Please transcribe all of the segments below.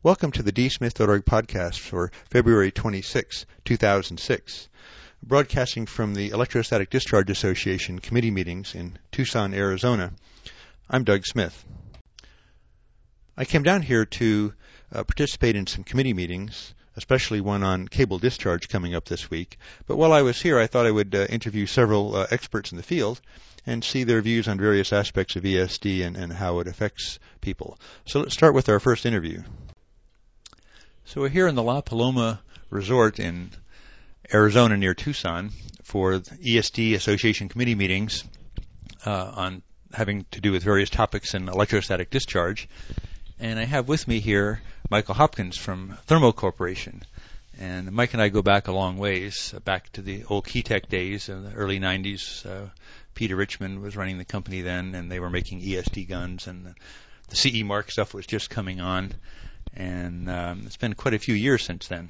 Welcome to the dsmith.org podcast for February 26, 2006, broadcasting from the Electrostatic Discharge Association committee meetings in Tucson, Arizona. I'm Doug Smith. I came down here to participate in some committee meetings, especially one on cable discharge coming up this week. But while I was here, I thought I would interview several experts in the field and see their views on various aspects of ESD and how it affects people. So let's start with our first interview. So we're here in the La Paloma Resort in Arizona near Tucson for the ESD Association committee meetings on having to do with various topics in electrostatic discharge. And I have with me here Michael Hopkins from Thermo Corporation. And Mike and I go back a long ways, back to the old Keytec days in the early 90s. Peter Richmond was running the company then, and they were making ESD guns, and the CE Mark stuff was just coming on. And it's been quite a few years since then.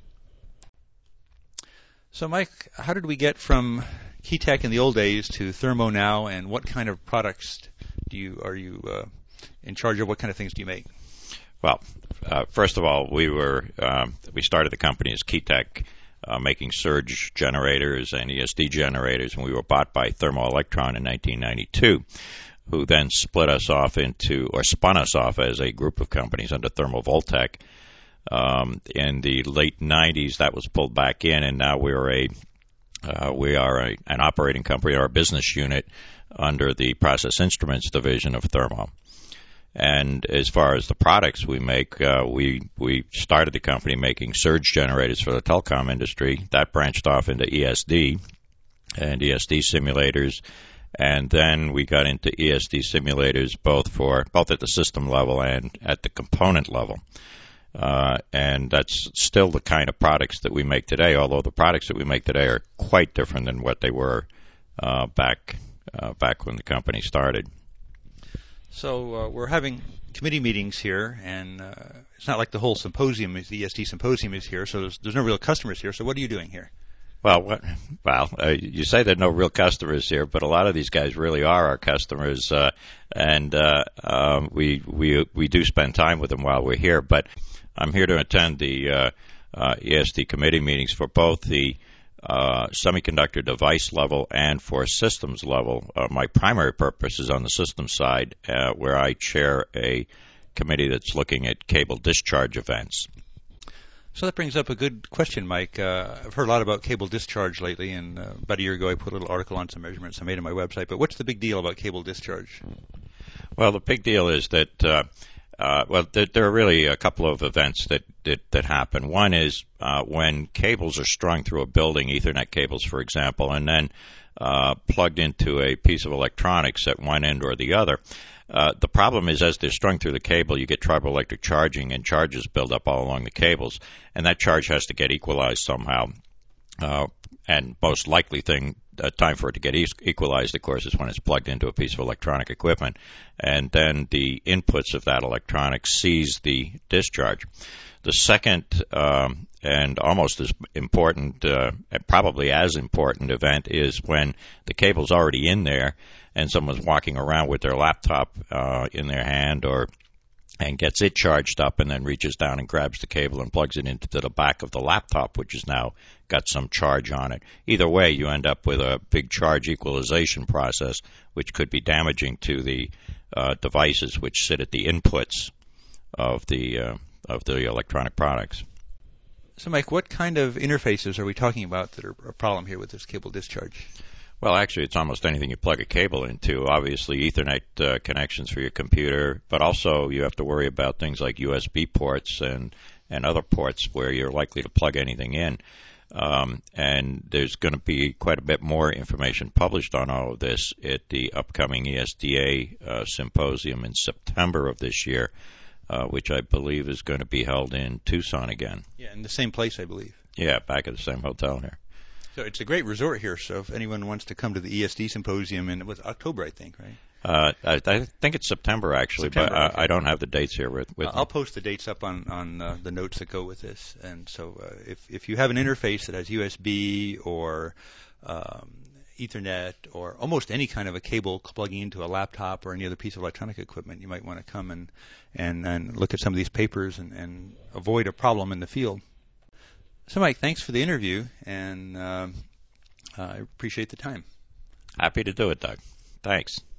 So, Mike, how did we get from Keytec in the old days to Thermo now, and what kind of products are you in charge of? What kind of things do you make? Well, first of all, we started the company as Keytec, making surge generators and ESD generators, and we were bought by Thermo Electron in 1992, who then spun us off as a group of companies under Thermo Voltec. In the late 90s, that was pulled back in, and now we are an operating company, or a business unit under the Process Instruments division of Thermo. And as far as the products we make, we started the company making surge generators for the telecom industry. That branched off into ESD and ESD simulators. And then we got into ESD simulators both at the system level and at the component level. And that's still the kind of products that we make today, although the products that we make today are quite different than what they were back when the company started. So we're having committee meetings here, and it's not like the whole symposium, the ESD symposium is here, so there's no real customers here. So what are you doing here? Well, you say there are no real customers here, but a lot of these guys really are our customers, and we do spend time with them while we're here. But I'm here to attend the ESD committee meetings for both the semiconductor device level and for systems level. My primary purpose is on the systems side, where I chair a committee that's looking at cable discharge events. So that brings up a good question, Mike. I've heard a lot about cable discharge lately, and about a year ago I put a little article on some measurements I made on my website. But what's the big deal about cable discharge? Well, the big deal is that there are really a couple of events that happen. One is when cables are strung through a building, Ethernet cables, for example, and then plugged into a piece of electronics at one end or the other. The problem is, as they're strung through the cable, you get triboelectric charging, and charges build up all along the cables, and that charge has to get equalized somehow. And most likely time for it to get equalized, of course, is when it's plugged into a piece of electronic equipment, and then the inputs of that electronic seize the discharge. The second and almost as important, probably as important event is when the cable's already in there and someone's walking around with their laptop in their hand and gets it charged up and then reaches down and grabs the cable and plugs it into the back of the laptop, which has now got some charge on it. Either way, you end up with a big charge equalization process, which could be damaging to the devices which sit at the inputs of the electronic products. So, Mike, what kind of interfaces are we talking about that are a problem here with this cable discharge? Well, actually, it's almost anything you plug a cable into. Obviously, Ethernet connections for your computer, but also you have to worry about things like USB ports and other ports where you're likely to plug anything in. And there's going to be quite a bit more information published on all of this at the upcoming ESDA symposium in September of this year, which I believe is going to be held in Tucson again. Yeah, in the same place, I believe. Yeah, back at the same hotel here. So it's a great resort here, so if anyone wants to come to the ESD symposium, and it was October, I think, right? I think it's September, actually, but okay. I don't have the dates here with me. I'll post the dates up on the notes that go with this. And so if you have an interface that has USB or Ethernet or almost any kind of a cable plugging into a laptop or any other piece of electronic equipment, you might want to come and look at some of these papers and avoid a problem in the field. So, Mike, thanks for the interview, and I appreciate the time. Happy to do it, Doug. Thanks.